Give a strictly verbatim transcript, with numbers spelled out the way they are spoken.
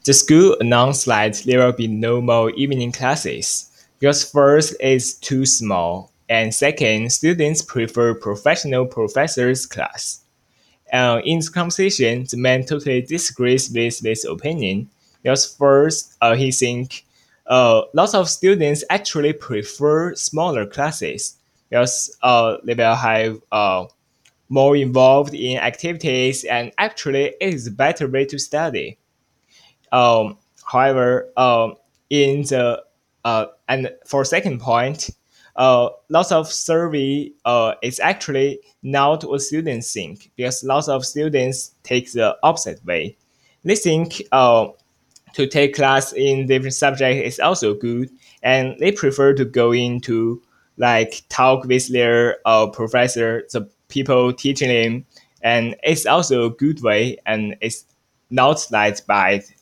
The school announced that there will be no more evening classes because first, it's too small, and second, students prefer professional professors' class. Uh, in this conversation, the man totally disagrees with this opinion because first, uh, he think uh, lots of students actually prefer smaller classes because uh, they will have uh, more involved in activities and actually it is a better way to study. Um, however, um, in the uh, and for second point, uh, lots of survey uh, is actually not what students think because lots of students take the opposite way. They think uh, to take class in different subjects is also good, and they prefer to go into like talk with their uh, professor, the people teaching them, and it's also a good way, and it's not that bad